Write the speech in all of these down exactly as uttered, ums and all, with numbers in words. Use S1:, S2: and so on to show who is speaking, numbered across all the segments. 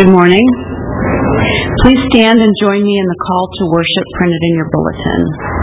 S1: Good morning. Please stand and join me in the call to worship printed in your bulletin.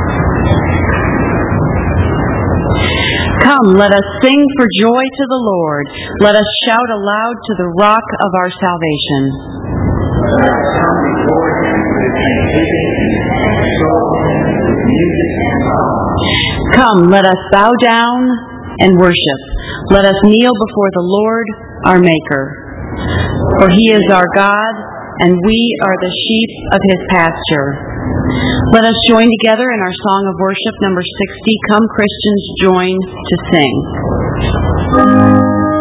S1: Come, let us sing for joy to the Lord. Let us shout aloud to the rock of our salvation.
S2: Let us come before him with thanksgiving and extol him with music and song.
S1: Come, let us bow down and worship. Let us kneel before the Lord, our Maker. For he is our God, and we are the sheep of his pasture. Let us join together in our song of worship, number sixty, Come Christians, Join to Sing.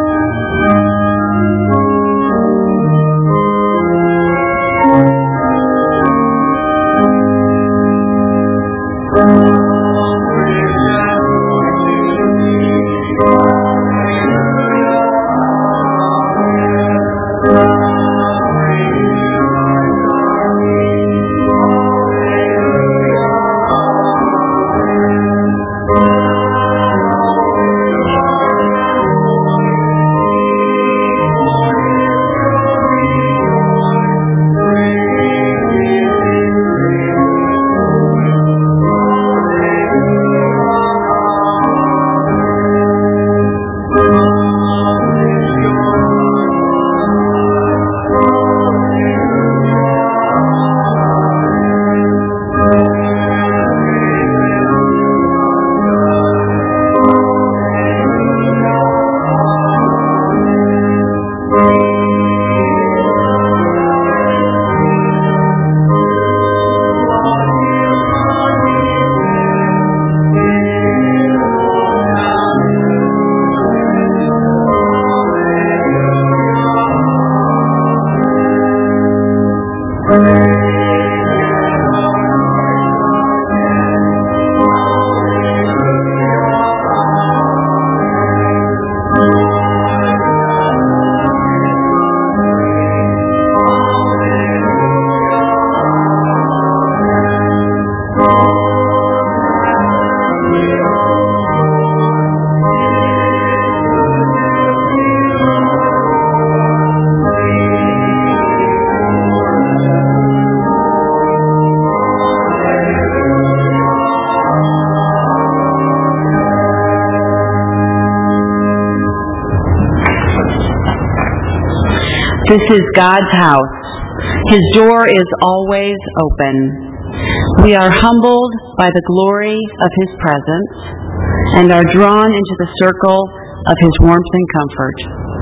S1: This is God's house. His door is always open. We are humbled by the glory of his presence and are drawn into the circle of his warmth and comfort.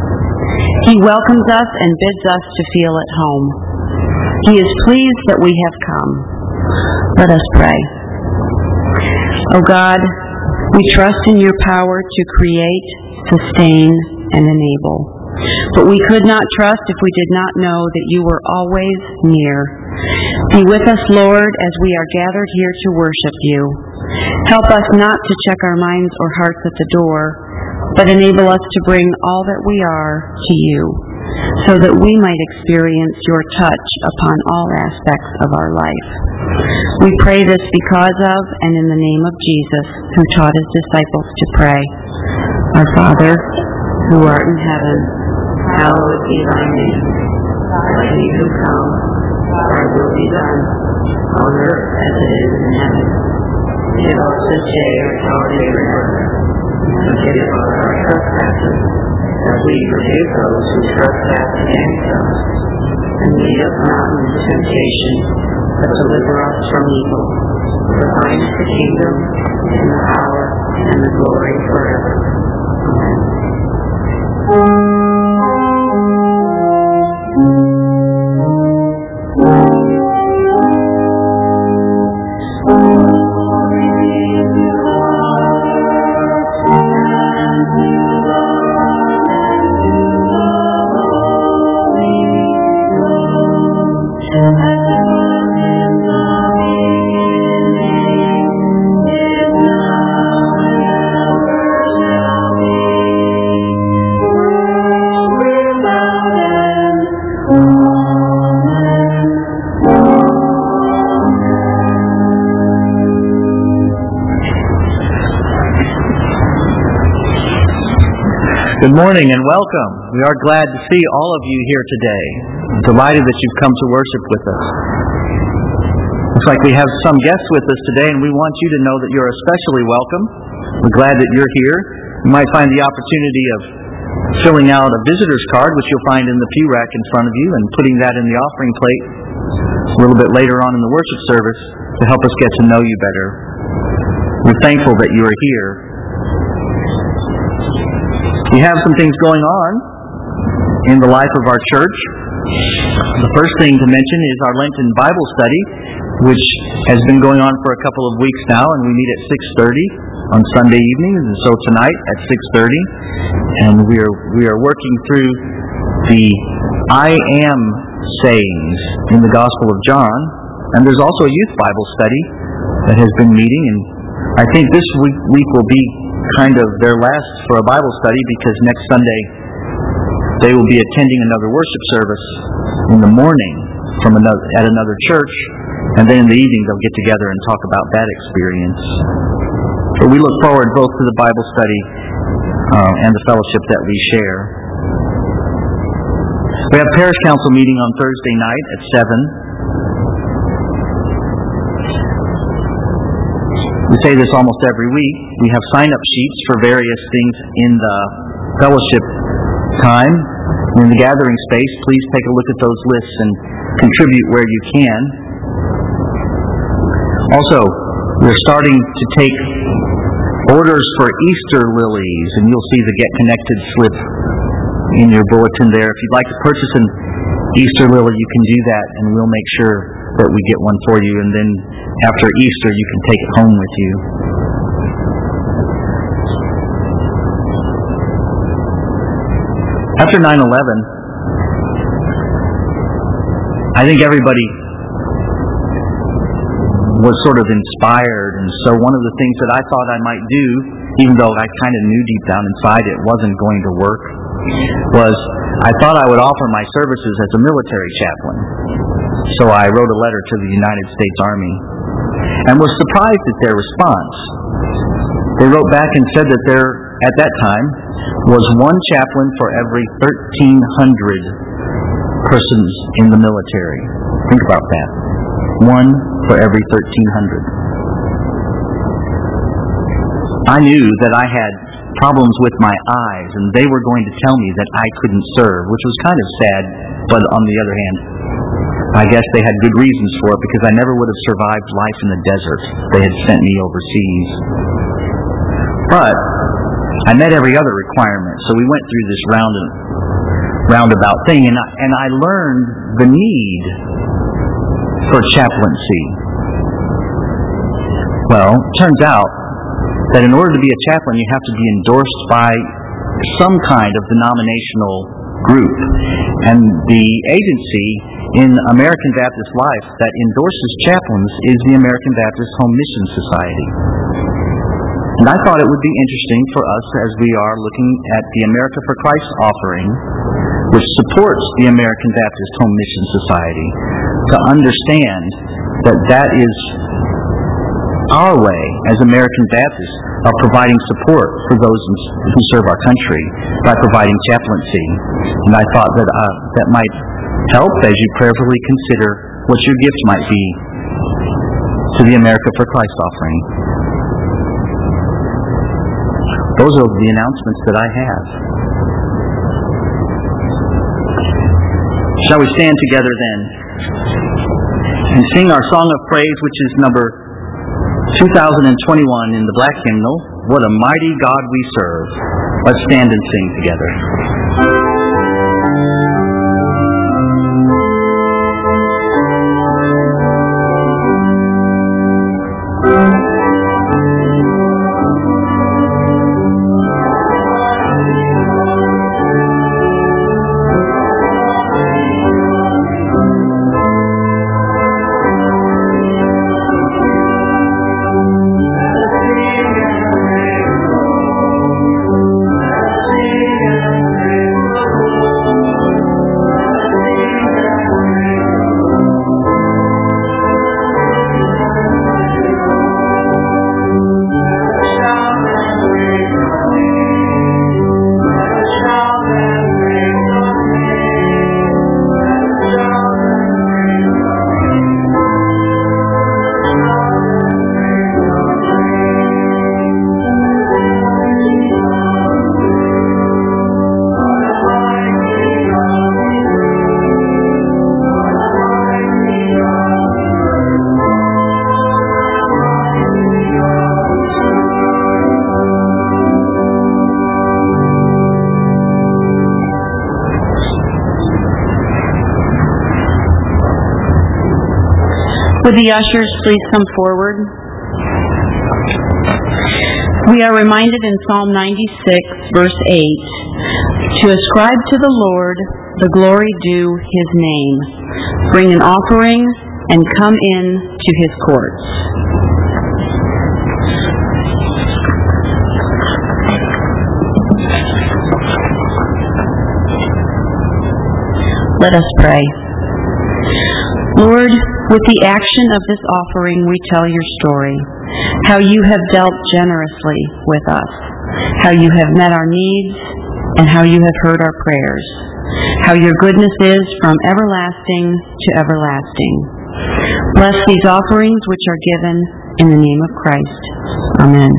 S1: He welcomes us and bids us to feel at home. He is pleased that we have come. Let us pray. O God, we trust in your power to create, sustain, and enable. But we could not trust if we did not know that you were always near. Be with us, Lord, as we are gathered here to worship you. Help us not to check our minds or hearts at the door, but enable us to bring all that we are to you, so that we might experience your touch upon all aspects of our life. We pray this because of and in the name of Jesus, who taught his disciples to pray. Our Father, who art in heaven, hallowed be thy name. Thy kingdom come, thy will be done, on earth as it is in heaven. Give us this day our daily bread, and forgive us our trespasses, as we forgive those who trespass against us. And lead us not into temptation, but deliver us from evil. For thine is the kingdom, and the power, and the glory forever. Amen.
S3: Thank you. Good morning and welcome. We are glad to see all of you here today. I'm delighted that you've come to worship with us. Looks like we have some guests with us today, and we want you to know that you're especially welcome. We're glad that you're here. You might find the opportunity of filling out a visitor's card, which you'll find in the pew rack in front of you, and putting that in the offering plate a little bit later on in the worship service to help us get to know you better. We're thankful that you are here. We have some things going on in the life of our church. The first thing to mention is our Lenten Bible study, which has been going on for a couple of weeks now, and we meet at six thirty on Sunday evenings, and so tonight at six thirty. And we are we are working through the I am sayings in the Gospel of John, and there's also a youth Bible study that has been meeting, and I think this week, week will be kind of their last for a Bible study, because next Sunday they will be attending another worship service in the morning from another at another church, and then in the evening they'll get together and talk about that experience. But we look forward both to the Bible study uh, and the fellowship that we share. We have Parish Council meeting on Thursday night at seven. We say this almost every week. We have sign-up sheets for various things in the fellowship time. In the gathering space, please take a look at those lists and contribute where you can. Also, we're starting to take orders for Easter lilies, and you'll see the Get Connected slip in your bulletin there. If you'd like to purchase an Easter lily, you can do that, and we'll make sure that we get one for you, and then after Easter you can take it home with you. After nine eleven, I think everybody was sort of inspired, and so one of the things that I thought I might do, even though I kind of knew deep down inside it wasn't going to work, was I thought I would offer my services as a military chaplain. So I wrote a letter to the United States Army and was surprised at their response. They wrote back and said that there, at that time, was one chaplain for every thirteen hundred persons in the military. Think about that. One for every thirteen hundred. I knew that I had problems with my eyes, and they were going to tell me that I couldn't serve, which was kind of sad, but on the other hand, I guess they had good reasons for it, because I never would have survived life in the desert. They had sent me overseas. But I met every other requirement, so we went through this round and roundabout thing, and I, and I learned the need for chaplaincy. Well, it turns out that in order to be a chaplain, you have to be endorsed by some kind of denominational group. And the agency in American Baptist Life that endorses chaplains is the American Baptist Home Mission Society. And I thought it would be interesting for us, as we are looking at the America for Christ offering, which supports the American Baptist Home Mission Society, to understand that that is our way as American Baptists of providing support for those who serve our country by providing chaplaincy. And I thought that uh, that might help as you prayerfully consider what your gift might be to the America for Christ offering. Those are the announcements that I have. Shall we stand together then and sing our song of praise, which is number two thousand twenty-one in the black hymnal, What a Mighty God We Serve. Let's stand and sing together.
S2: Thank you.
S1: Would the ushers please come forward? We are reminded in Psalm ninety-six, verse eight, to ascribe to the Lord the glory due His name. Bring an offering and come in to His courts. Let us pray. Lord, with the action of this offering we tell your story, how you have dealt generously with us, how you have met our needs, and how you have heard our prayers, how your goodness is from everlasting to everlasting. Bless these offerings which are given in the name of Christ. Amen.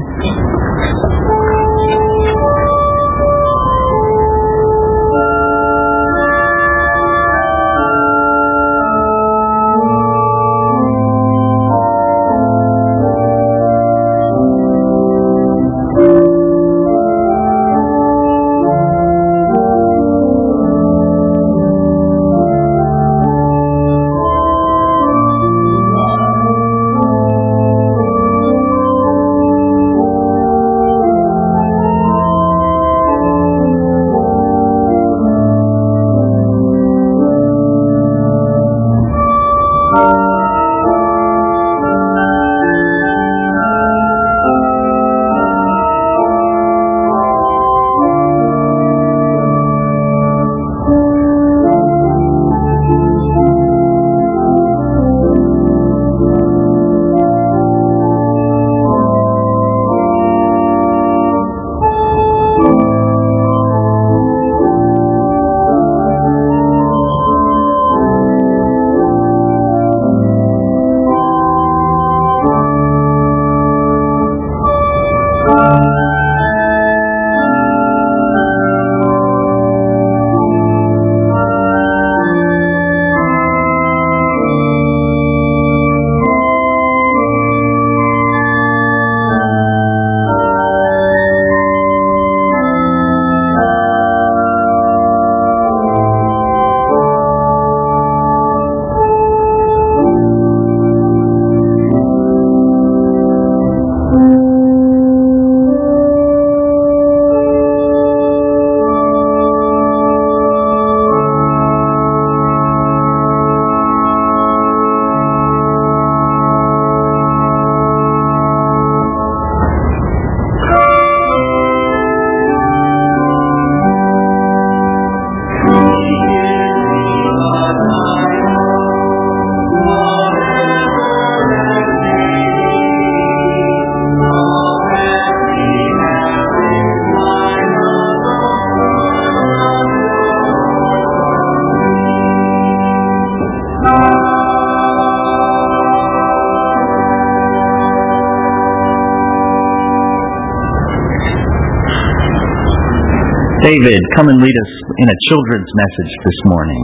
S3: David, come and lead us in a children's message this morning.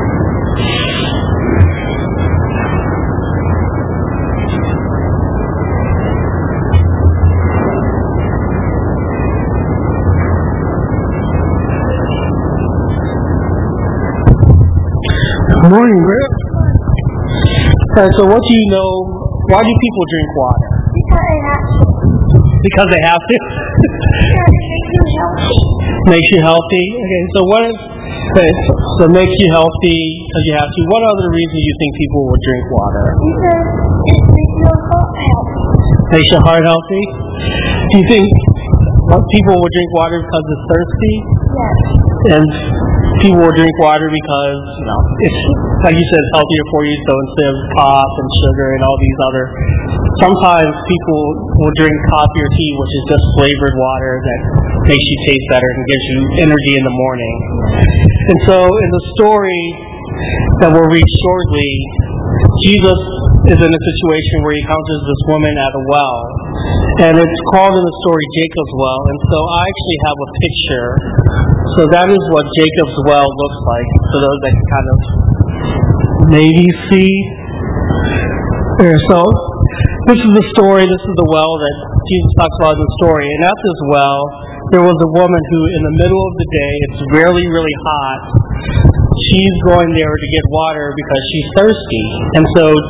S4: Good morning, Britt. Okay, so what do you know? Why do people drink water?
S5: Because they have to.
S4: Because they have to?
S5: Because it makes you healthy.
S4: Makes you healthy? Okay, so what is, okay, so, so it makes you healthy because you have to. What other reason do you think people would drink water?
S5: Because it makes your heart healthy.
S4: Makes your heart healthy? Do you think people would drink water because it's thirsty?
S5: Yes.
S4: And people will drink water because, you know, it's, like you said, it's healthier for you, so instead of cough and sugar and all these other, sometimes people will drink coffee or tea, which is just flavored water that makes you taste better and gives you energy in the morning. And so in the story that we'll read shortly, Jesus is in a situation where he encounters this woman at a well. And it's called in the story Jacob's Well. And so I actually have a picture. So that is what Jacob's Well looks like, for those that can kind of maybe see. There, so this is the story, this is the well that Jesus talks about in the story. And at this well, there was a woman who, in the middle of the day, it's really, really hot, she's going there to get water because she's thirsty. And so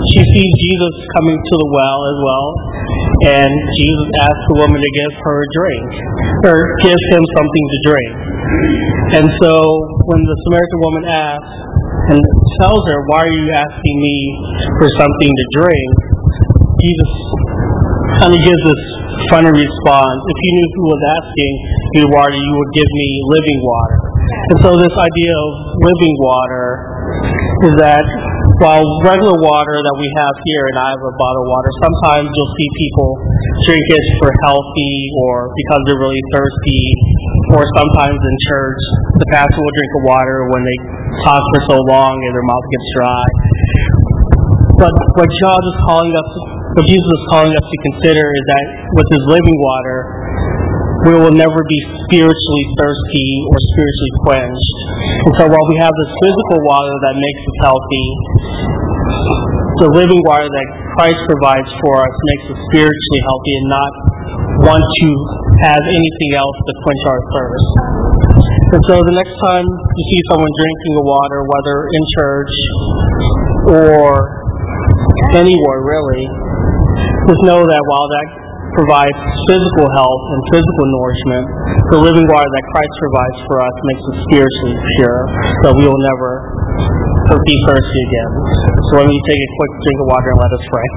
S4: she sees Jesus coming to the well as well, and Jesus asks the woman to give her a drink, or gives him something to drink. And so when the Samaritan woman asks and tells her, "Why are you asking me for something to drink?" Jesus kind of gives this funny response. If you knew who was asking you water, you would give me living water. And so this idea of living water is that while regular water that we have here, and I have a bottle of water, sometimes you'll see people drink it for healthy or because they're really thirsty, or sometimes in church, the pastor will drink the water when they talk for so long and their mouth gets dry. But what God is calling us, what Jesus is calling us to consider is that with His living water, we will never be spiritually thirsty or spiritually quenched. And so while we have this physical water that makes us healthy, the living water that Christ provides for us makes us spiritually healthy and not want to have anything else to quench our thirst. And so the next time you see someone drinking the water, whether in church or anywhere really, just know that while that provides physical health and physical nourishment, the living water that Christ provides for us makes us spiritually pure, so we will never be thirsty again. So let me take a quick drink of water and let us pray.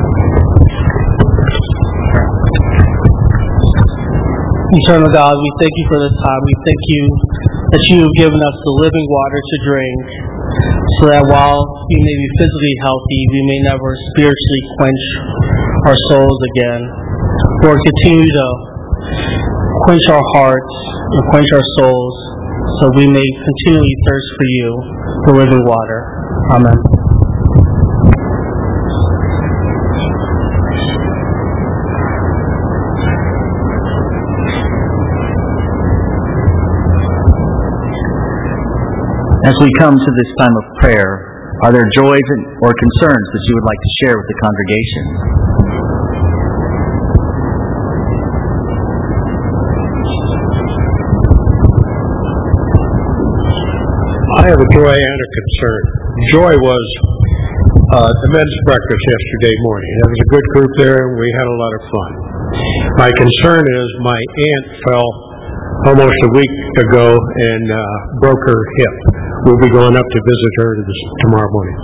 S4: Eternal God, we thank you for this time. We thank you that you have given us the living water to drink, so that while we may be physically healthy, we may never spiritually quench our souls again. Lord, continue to quench our hearts and quench our souls, so we may continually thirst for you, the living water. Amen.
S3: As we come to this time of prayer, are there joys or concerns that you would like to share with the congregation?
S6: I have a joy and a concern. Joy was uh, the men's breakfast yesterday morning. There was a good group there, and we had a lot of fun. My concern is my aunt fell almost a week ago and uh, broke her hip. We'll be going up to visit her this, tomorrow morning.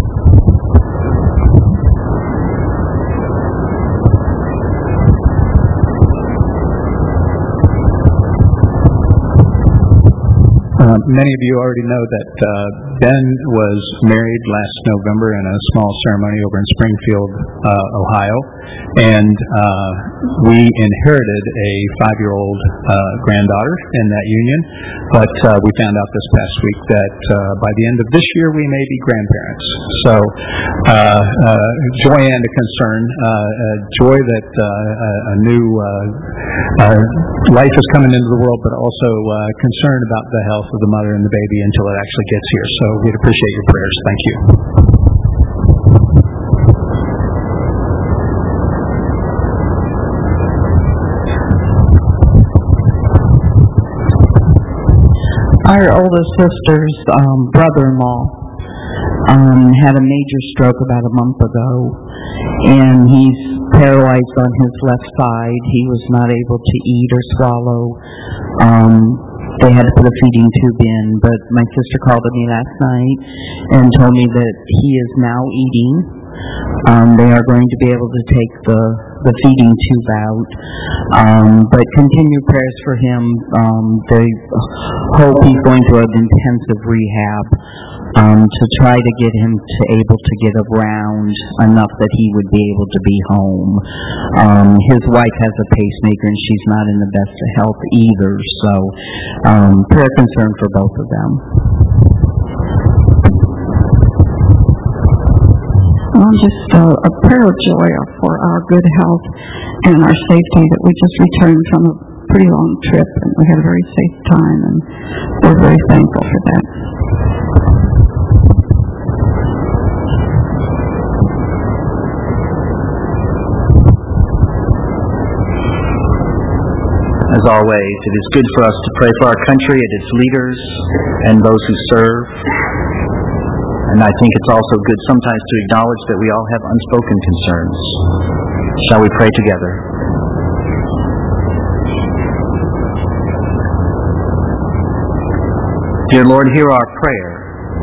S7: Uh, many of you already know that uh, Ben was married last November in a small ceremony over in Springfield, uh, Ohio, and uh, we inherited a five-year-old uh, granddaughter in that union, but uh, we found out this past week that uh, by the end of this year we may be grandparents. So uh, uh, joy and a concern, uh, uh, joy that uh, a new uh, uh, life is coming into the world, but also uh, concern about the health of the mother and the baby until it actually gets here. So we'd appreciate your prayers. Thank you.
S8: Our oldest sister's um, brother-in-law um, had a major stroke about a month ago, and he's paralyzed on his left side. He was not able to eat or swallow. Um, they had to put a feeding tube in, but my sister called me last night and told me that he is now eating. Um, they are going to be able to take the, the feeding tube out, um, but continue prayers for him. Um, they hope he's going through an intensive rehab um, to try to get him to able to get around enough that he would be able to be home. Um, his wife has a pacemaker and she's not in the best of health either, so um, prayer concern for both of them.
S9: Um, just uh, a prayer of joy for our good health and our safety, that we just returned from a pretty long trip and we had a very safe time, and we're very thankful for that.
S3: As always, it is good for us to pray for our country and its leaders and those who serve. And I think it's also good sometimes to acknowledge that we all have unspoken concerns. Shall we pray together? Dear Lord, hear our prayer.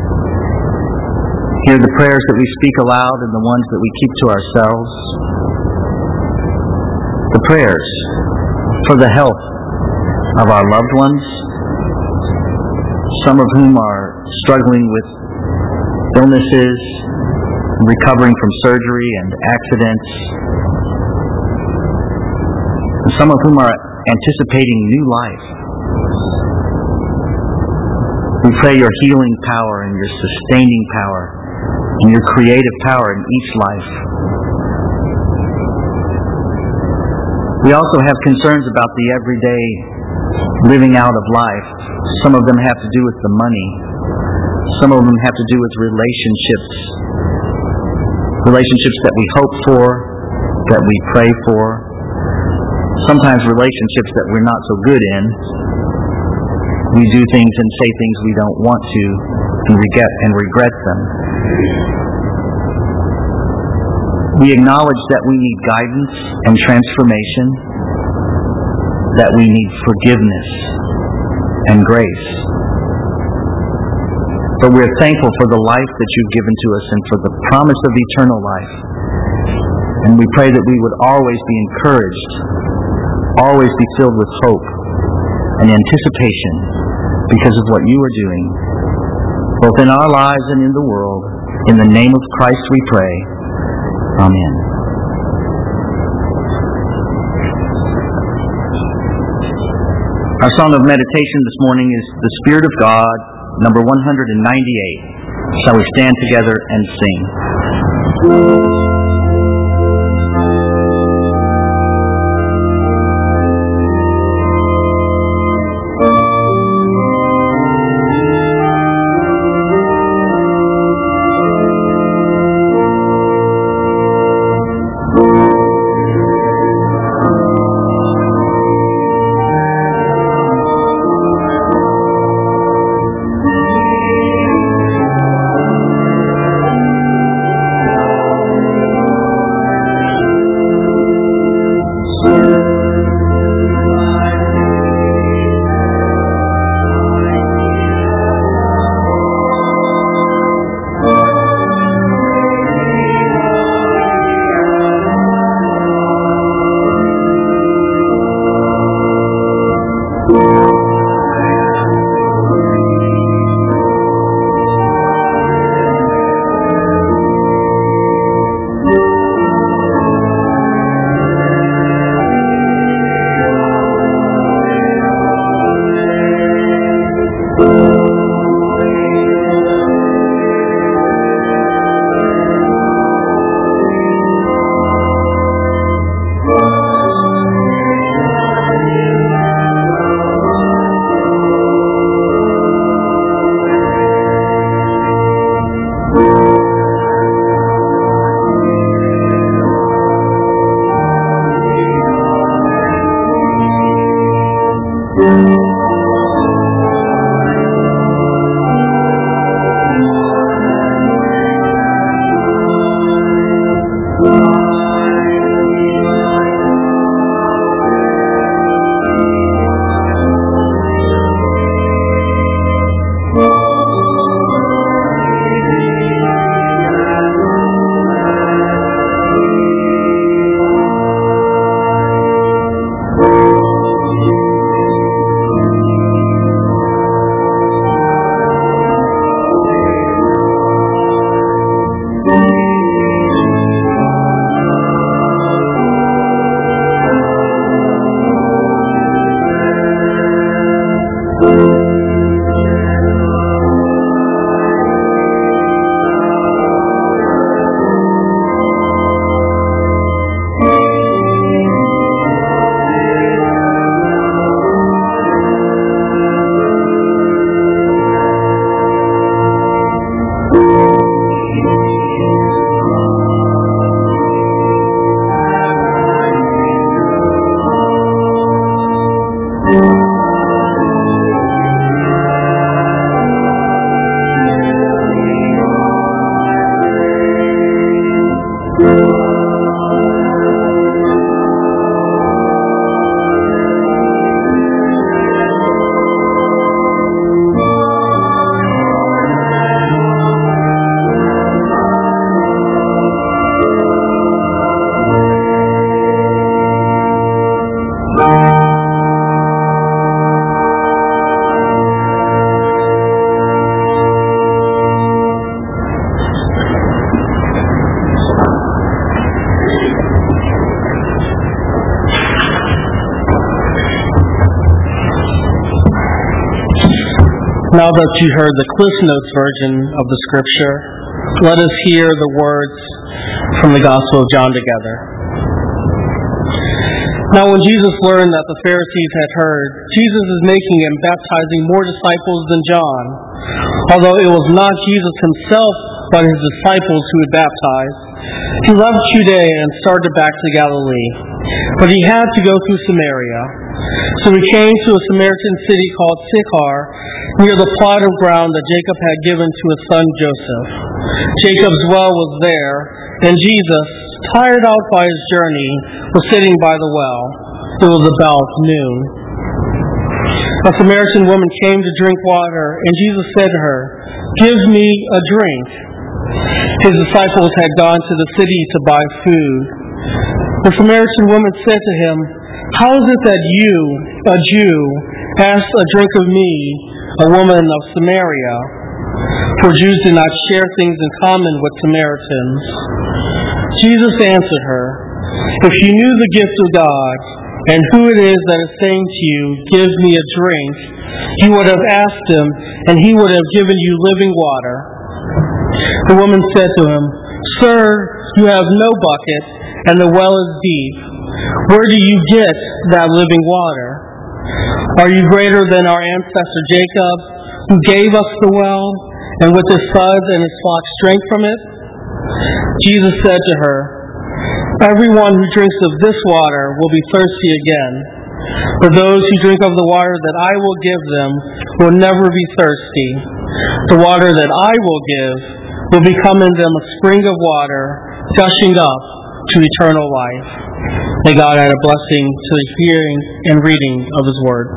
S3: Hear the prayers that we speak aloud and the ones that we keep to ourselves. The prayers for the health of our loved ones, some of whom are struggling with illnesses, recovering from surgery and accidents, and some of whom are anticipating new life. We pray your healing power and your sustaining power and your creative power in each life. We also have concerns about the everyday living out of life. Some of them have to do with the money. Some of them have to do with relationships. Relationships that we hope for, that we pray for. Sometimes relationships that we're not so good in. We do things and say things we don't want to and regret, and regret them. We acknowledge that we need guidance and transformation, that we need forgiveness and grace. But we're thankful for the life that you've given to us and for the promise of eternal life. And we pray that we would always be encouraged, always be filled with hope and anticipation because of what you are doing, both in our lives and in the world. In the name of Christ we pray. Amen. Our song of meditation this morning is The Spirit of God, number one hundred ninety-eight. Shall we stand together and sing?
S2: Thank you.
S4: Now that you heard the Cliff Notes version of the scripture, let us hear the words from the Gospel of John together. Now when Jesus learned that the Pharisees had heard, Jesus is making and baptizing more disciples than John, although it was not Jesus himself but his disciples who would baptize. He left Judea and started back to Galilee, but he had to go through Samaria. So he came to a Samaritan city called Sychar, near the plot of ground that Jacob had given to his son Joseph. Jacob's well was there, and Jesus, tired out by his journey, was sitting by the well. It was about noon. A Samaritan woman came to drink water, and Jesus said to her, "Give me a drink." His disciples had gone to the city to buy food. The Samaritan woman said to him, "How is it that you, a Jew, ask a drink of me, a woman of Samaria?" For Jews did not share things in common with Samaritans. Jesus answered her, "If you knew the gift of God, and who it is that is saying to you, 'Give me a drink,' you would have asked him, and he would have given you living water." The woman said to him, "Sir, you have no bucket, and the well is deep. Where do you get that living water? Are you greater than our ancestor Jacob, who gave us the well, and with his sons and his flocks drank from it?" Jesus said to her, "Everyone who drinks of this water will be thirsty again. But those who drink of the water that I will give them will never be thirsty. The water that I will give will become in them a spring of water, gushing up to eternal life." May God add a blessing to the hearing and reading of His Word.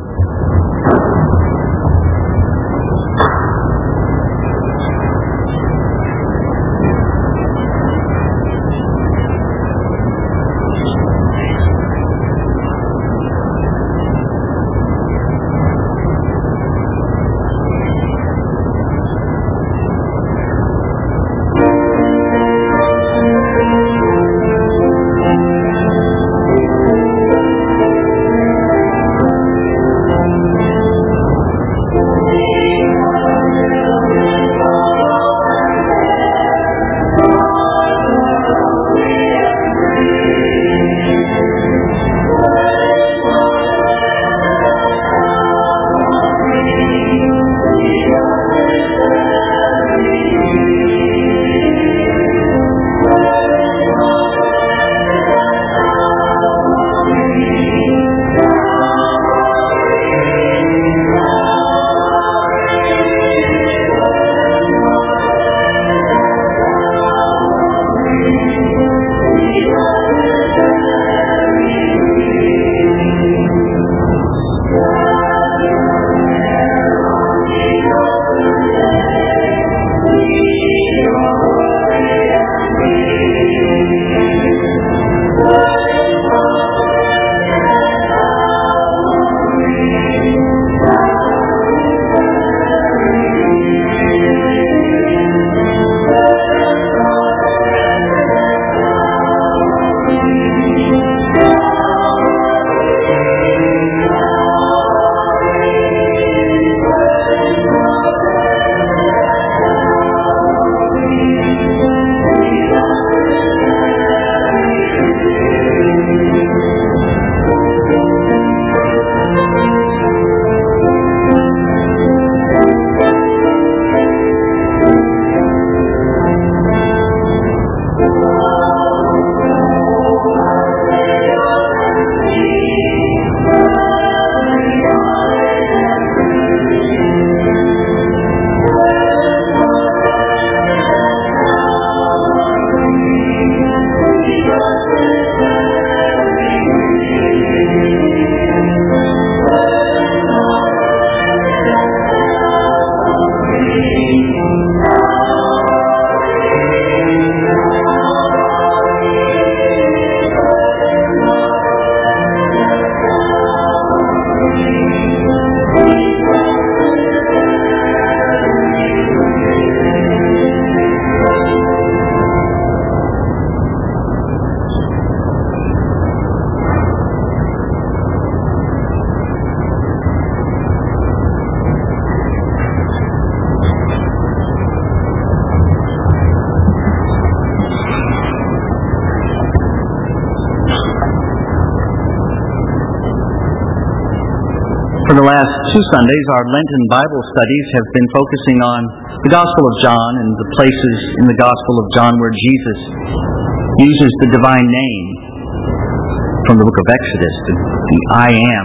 S3: For the last two Sundays, our Lenten Bible studies have been focusing on the Gospel of John and the places in the Gospel of John where Jesus uses the divine name from the book of Exodus, the, the I Am.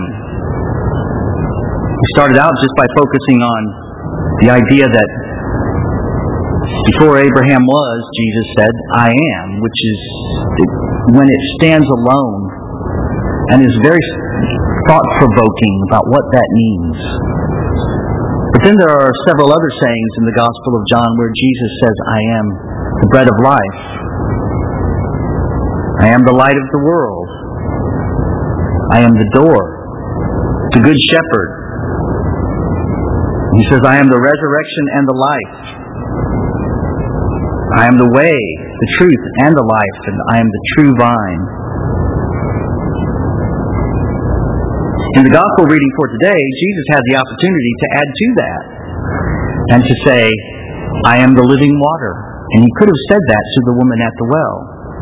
S3: We started out just by focusing on the idea that before Abraham was, Jesus said, I am, which is when it stands alone and is very thought-provoking about what that means. But then there are several other sayings in the Gospel of John where Jesus says, I am the bread of life. I am the light of the world. I am the door, the good shepherd. He says, I am the resurrection and the life. I am the way, the truth, and the life, and I am the true vine. In the gospel reading for today, Jesus had the opportunity to add to that and to say, I am the living water. And he could have said that to the woman at the well.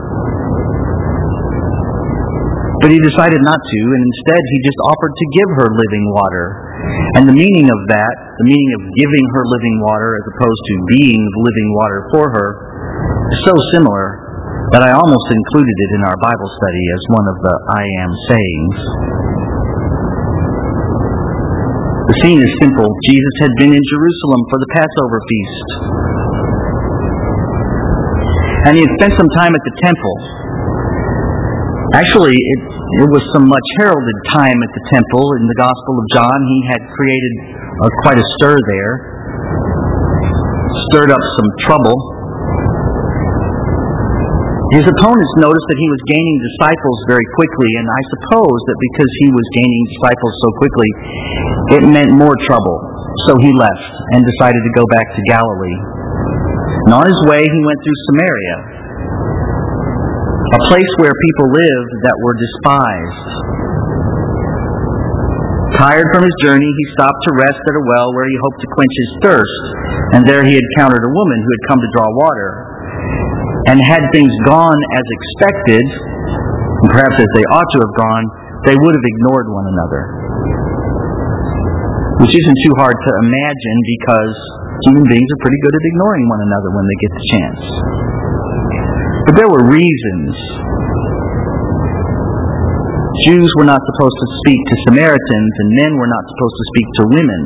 S3: But he decided not to, and instead he just offered to give her living water. And the meaning of that, the meaning of giving her living water as opposed to being living water for her, is so similar that I almost included it in our Bible study as one of the I am sayings. The scene is simple. Jesus had been in Jerusalem for the Passover feast. And he had spent some time at the temple. Actually, it, it was some much heralded time at the temple. In the Gospel of John, he had created uh, quite a stir there. Stirred up some trouble. His opponents noticed that he was gaining disciples very quickly, and I suppose that because he was gaining disciples so quickly, it meant more trouble. So he left and decided to go back to Galilee. And on his way, he went through Samaria, a place where people lived that were despised. Tired from his journey, he stopped to rest at a well where he hoped to quench his thirst, and there he encountered a woman who had come to draw water. And had things gone as expected, and perhaps as they ought to have gone, they would have ignored one another. Which isn't too hard to imagine because human beings are pretty good at ignoring one another when they get the chance. But there were reasons. Jews were not supposed to speak to Samaritans, and men were not supposed to speak to women.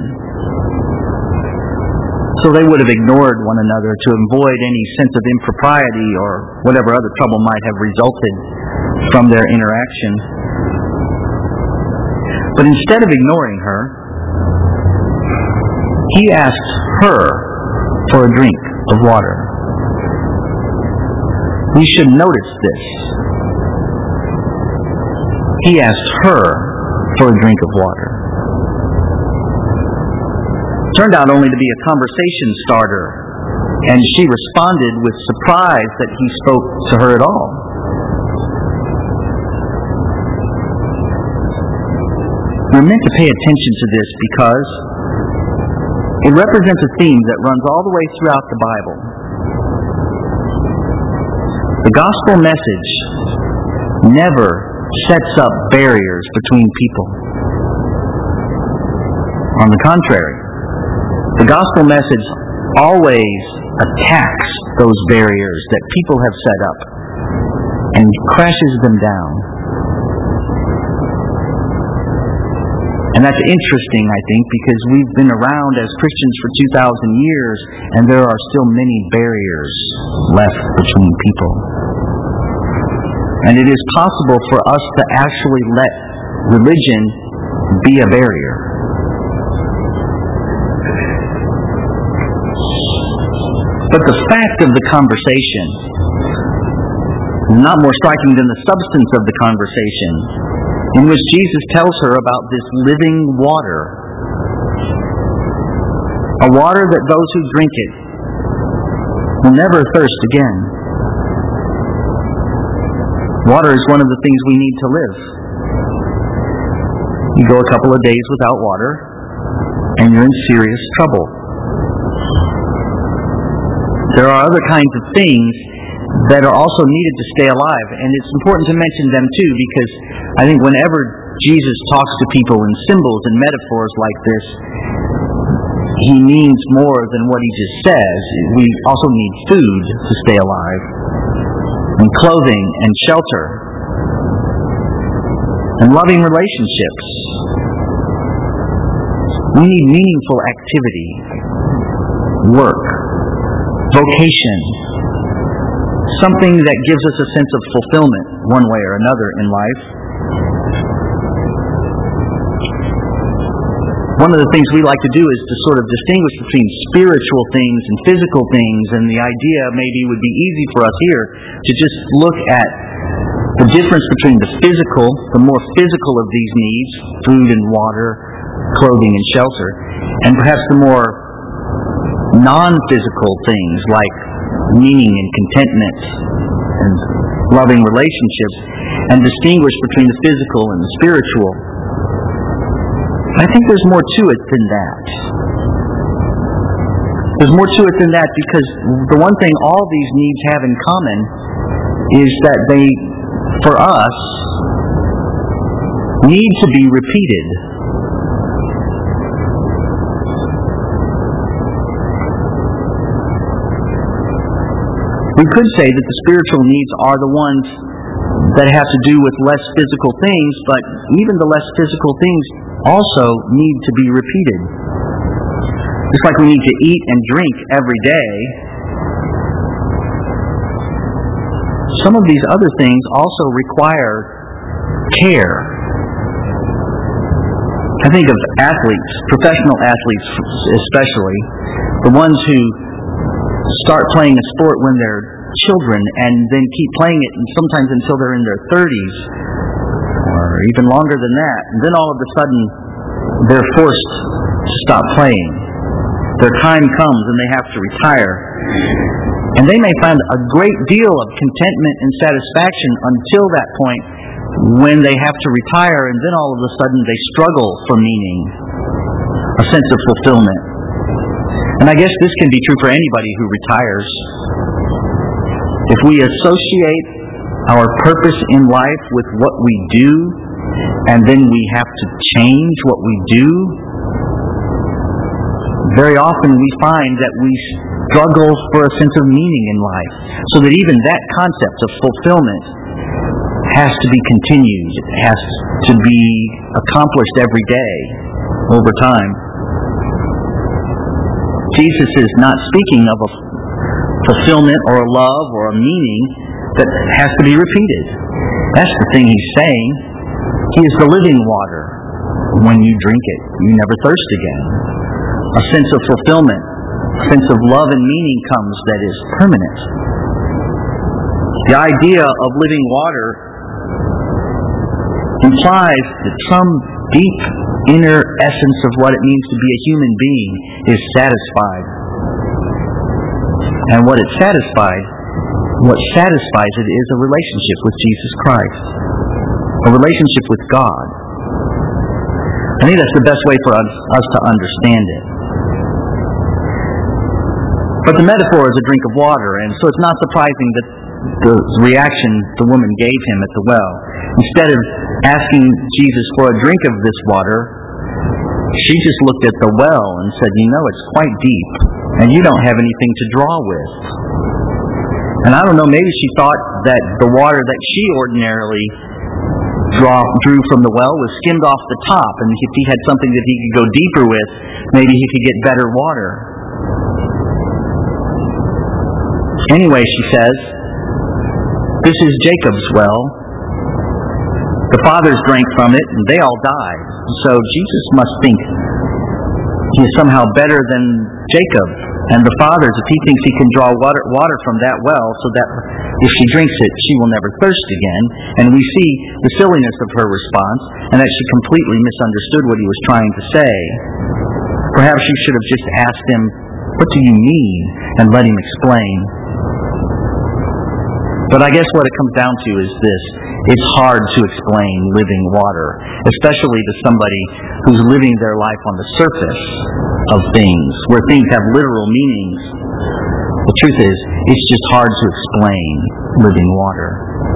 S3: So they would have ignored one another to avoid any sense of impropriety or whatever other trouble might have resulted from their interaction. But instead of ignoring her, he asked her for a drink of water. We should notice this. He asked her for a drink of water. Turned out only to be a conversation starter, and she responded with surprise that he spoke to her at all. We're meant to pay attention to this because it represents a theme that runs all the way throughout the Bible. The gospel message never sets up barriers between people. On the contrary, the gospel message always attacks those barriers that people have set up and crashes them down. And that's interesting, I think, because we've been around as Christians for two thousand years, and there are still many barriers left between people. And it is possible for us to actually let religion be a barrier. But the fact of the conversation is not more striking than the substance of the conversation, in which Jesus tells her about this living water. A water that those who drink it will never thirst again. Water is one of the things we need to live. You go a couple of days without water, and you're in serious trouble. There are other kinds of things that are also needed to stay alive. And it's important to mention them too, because I think whenever Jesus talks to people in symbols and metaphors like this, he means more than what he just says. We also need food to stay alive, and clothing and shelter, and loving relationships. We need meaningful activity, work, vocation, something that gives us a sense of fulfillment one way or another in life. One of the things we like to do is to sort of distinguish between spiritual things and physical things, and the idea maybe would be easy for us here to just look at the difference between the physical, the more physical of these needs, food and water, clothing and shelter, and perhaps the more non-physical things like meaning and contentment and loving relationships, and distinguish between the physical and the spiritual. I think there's more to it than that. There's more to it than that because the one thing all these needs have in common is that they, for us, need to be repeated. We could say that the spiritual needs are the ones that have to do with less physical things, but even the less physical things also need to be repeated. Just like we need to eat and drink every day, some of these other things also require care. I think of athletes, professional athletes especially, the ones who start playing a sport when they're children and then keep playing it and sometimes until they're in their thirties or even longer than that, and then all of a sudden they're forced to stop playing. Their time comes and they have to retire, and they may find a great deal of contentment and satisfaction until that point when they have to retire, and then all of a sudden they struggle for meaning, a sense of fulfillment. And I guess this can be true for anybody who retires. If we associate our purpose in life with what we do, and then we have to change what we do, very often we find that we struggle for a sense of meaning in life. So that even that concept of fulfillment has to be continued, has to be accomplished every day, over time. Jesus is not speaking of a fulfillment or a love or a meaning that has to be repeated. That's the thing he's saying. He is the living water. When you drink it, you never thirst again. A sense of fulfillment, a sense of love and meaning comes that is permanent. The idea of living water implies that some deep inner essence of what it means to be a human being is satisfied. And what it satisfied, what satisfies it is a relationship with Jesus Christ. A relationship with God. I think that's the best way for us, us to understand it. But the metaphor is a drink of water, and so it's not surprising that the reaction the woman gave him at the well. Instead of asking Jesus for a drink of this water, she just looked at the well and said, you know, it's quite deep, and you don't have anything to draw with. And I don't know, maybe she thought that the water that she ordinarily draw, drew from the well was skimmed off the top, and if he had something that he could go deeper with, maybe he could get better water. Anyway, she says, this is Jacob's well. The fathers drank from it, and they all died. So Jesus must think he is somehow better than Jacob and the fathers if he thinks he can draw water, water from that well so that if she drinks it, she will never thirst again. And we see the silliness of her response and that she completely misunderstood what he was trying to say. Perhaps she should have just asked him, what do you mean? And let him explain. But I guess what it comes down to is this. It's hard to explain living water, especially to somebody who's living their life on the surface of things, where things have literal meanings. The truth is, it's just hard to explain living water.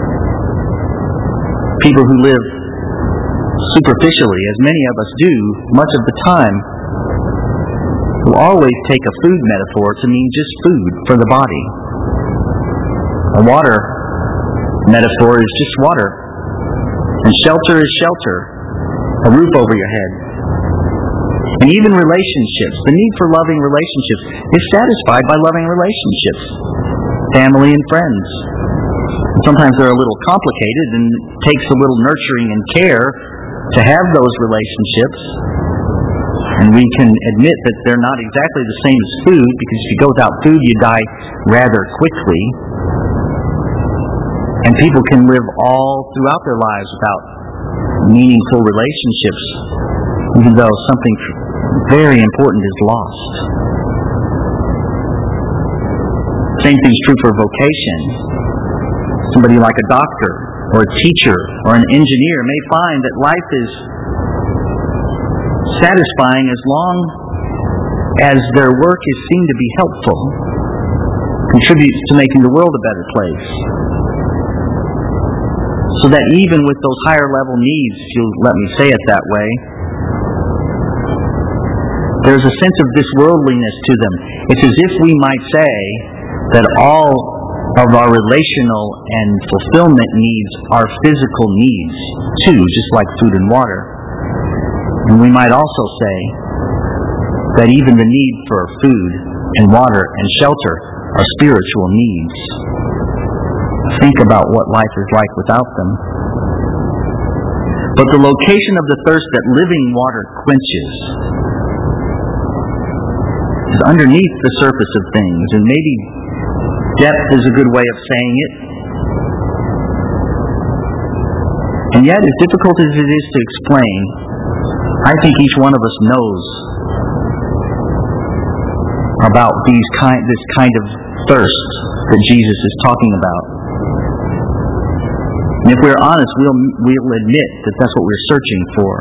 S3: People who live superficially, as many of us do much of the time, will always take a food metaphor to mean just food for the body. A water metaphor is just water. And shelter is shelter, a roof over your head. And even relationships, the need for loving relationships is satisfied by loving relationships, family and friends. Sometimes they're a little complicated and it takes a little nurturing and care to have those relationships. And we can admit that they're not exactly the same as food, because if you go without food, you die rather quickly. And people can live all throughout their lives without meaningful relationships, even though something very important is lost. Same thing's true for vocation. Somebody like a doctor or a teacher or an engineer may find that life is satisfying as long as their work is seen to be helpful, contributes to making the world a better place. So that even with those higher level needs, if you'll let me say it that way, there's a sense of this worldliness to them. It's as if we might say that all of our relational and fulfillment needs are physical needs too, just like food and water. And we might also say that even the need for food and water and shelter are spiritual needs. Think about what life is like without them. But the location of the thirst that living water quenches is underneath the surface of things, and maybe depth is a good way of saying it. And yet, as difficult as it is to explain, I think each one of us knows about these kind, this kind of thirst that Jesus is talking about. And if we're honest, we'll, we'll admit that that's what we're searching for.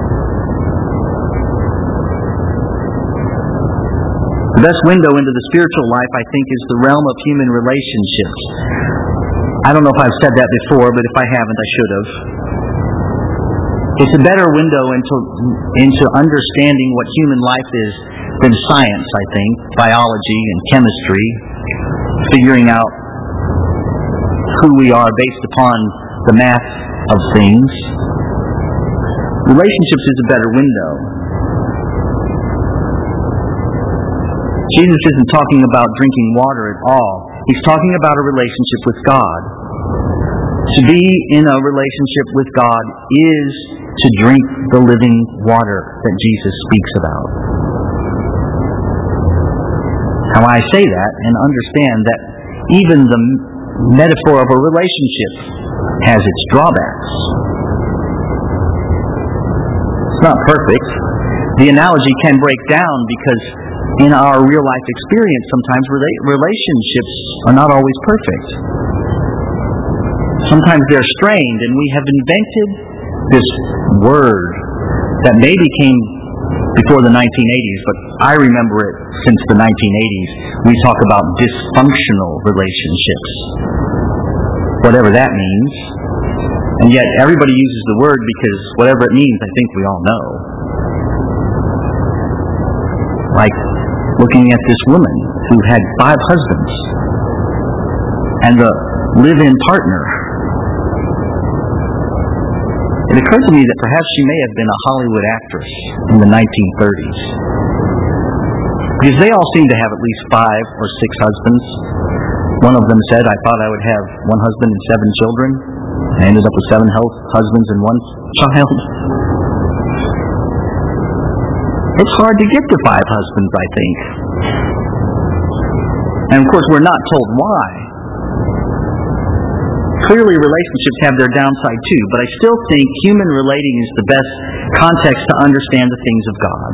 S3: The best window into the spiritual life, I think, is the realm of human relationships. I don't know if I've said that before, but if I haven't, I should have. It's a better window into, into understanding what human life is than science, I think, biology and chemistry, figuring out who we are based upon the math of things. Relationships is a better window. Jesus isn't talking about drinking water at all. He's talking about a relationship with God. To be in a relationship with God is to drink the living water that Jesus speaks about. Now I say that and understand that even the metaphor of a relationship has its drawbacks. It's not perfect. The analogy can break down because in our real life experience, sometimes relationships are not always perfect. Sometimes they're strained, and we have invented this word that maybe came before the nineteen eighties, but I remember it since the nineteen eighties. We talk about dysfunctional relationships, whatever that means. And yet everybody uses the word because whatever it means, I think we all know. Like looking at this woman who had five husbands and the live-in partner. It occurred to me that perhaps she may have been a Hollywood actress in the nineteen thirties. Because they all seemed to have at least five or six husbands. One of them said, I thought I would have one husband and seven children. I ended up with seven husbands and one child. It's hard to get to five husbands, I think. And of course, we're not told why. Clearly, relationships have their downside too, but I still think human relating is the best context to understand the things of God.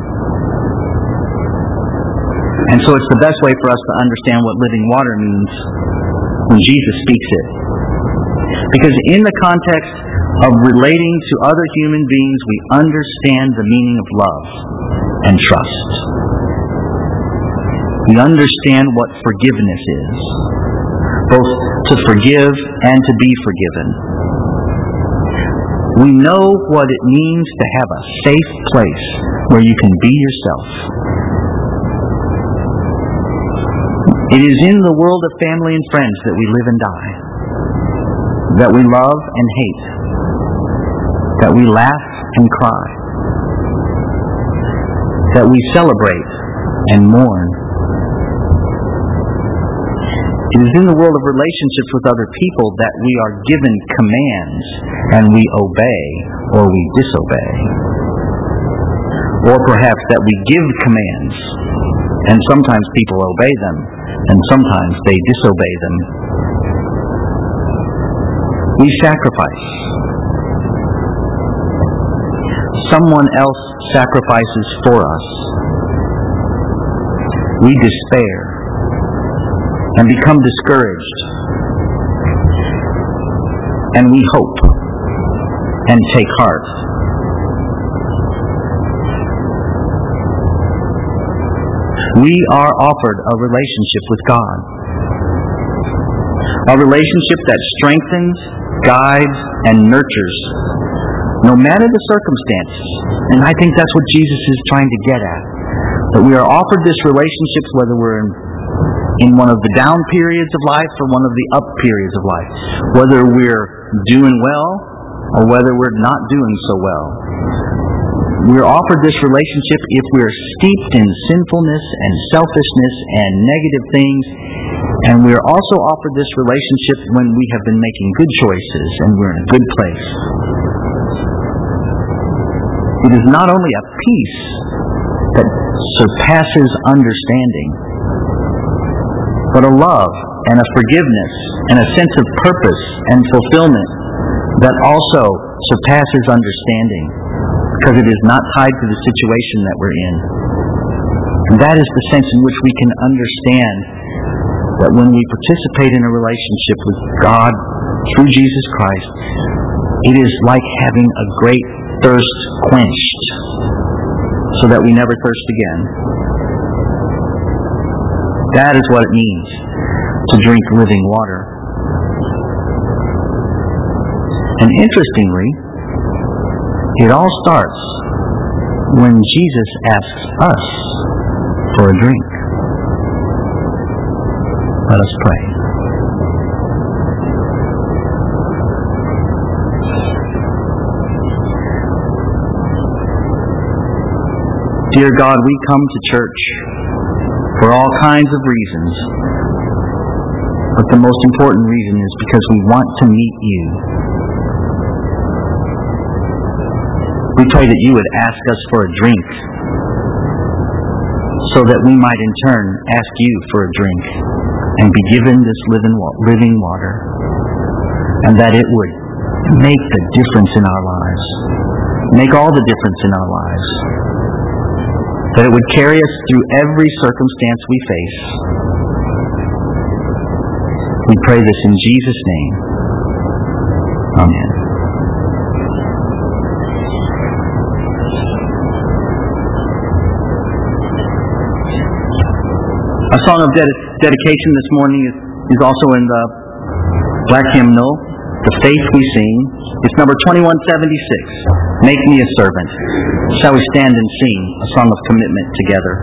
S3: And so it's the best way for us to understand what living water means when Jesus speaks it. Because in the context of relating to other human beings, we understand the meaning of love and trust. We understand what forgiveness is, both to forgive and to be forgiven. We know what it means to have a safe place where you can be yourself. It is in the world of family and friends that we live and die, that we love and hate, that we laugh and cry, that we celebrate and mourn. It is in the world of relationships with other people that we are given commands and we obey or we disobey. Or perhaps that we give commands and sometimes people obey them and sometimes they disobey them. We sacrifice. Someone else sacrifices for us. We despair and become discouraged, and we hope and take heart. We are offered a relationship with God, a relationship that strengthens, guides, and nurtures, no matter the circumstances. And I think that's what Jesus is trying to get at, that we are offered this relationship whether we're in in one of the down periods of life or one of the up periods of life, whether we're doing well or whether we're not doing so well. We're offered this relationship if we're steeped in sinfulness and selfishness and negative things, and we're also offered this relationship when we have been making good choices and we're in a good place. It is not only a peace that surpasses understanding, but a love and a forgiveness and a sense of purpose and fulfillment that also surpasses understanding, because it is not tied to the situation that we're in. And that is the sense in which we can understand that when we participate in a relationship with God through Jesus Christ, it is like having a great thirst quenched so that we never thirst again. That is what it means to drink living water. And interestingly, it all starts when Jesus asks us for a drink. Let us pray. Dear God, we come to church for all kinds of reasons, but the most important reason is because we want to meet you. We pray that you would ask us for a drink, so that we might in turn ask you for a drink and be given this living water, and that it would make the difference in our lives, make all the difference in our lives, that it would carry us through every circumstance we face. We pray this in Jesus' name. Amen. A song of ded- dedication this morning is, is also in the Black hymnal, The Faith We Sing. It's number twenty-one seventy-six, Make Me a Servant. Shall we stand and sing a song of commitment together?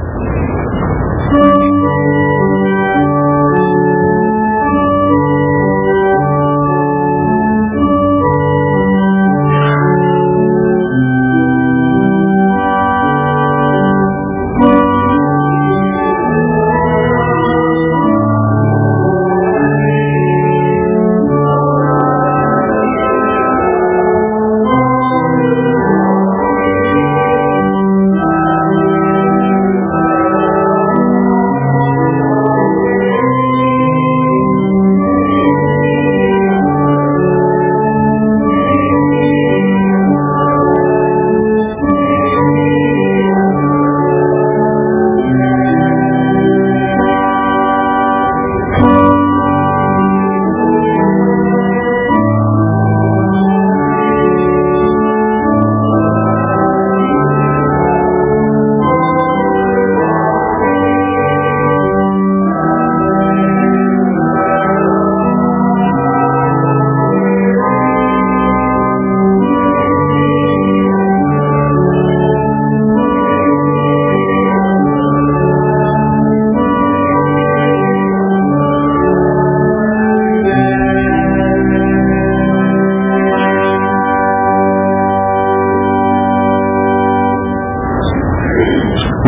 S2: Thank you.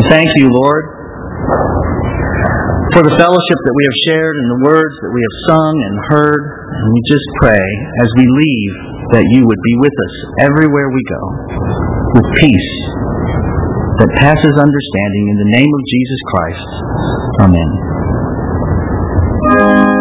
S3: We thank you, Lord, for the fellowship that we have shared and the words that we have sung and heard. And we just pray as we leave that you would be with us everywhere we go with peace that passes understanding. In the name of Jesus Christ. Amen.